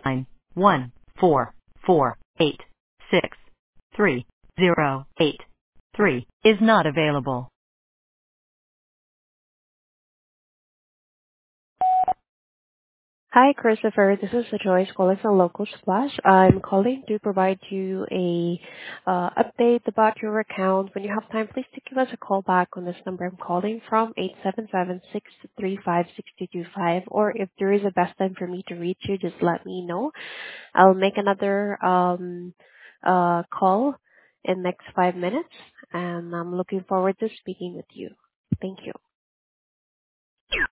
9144863 is not available. Hi, Christopher. This is Joyce calling from Local Splash. I'm calling to provide you a update about your account. When you have time, please give us a call back on this number I'm calling from, 877-635-6225. Or if there is a best time for me to reach you, just let me know. I'll make another call in next 5 minutes, and I'm looking forward to speaking with you. Thank you.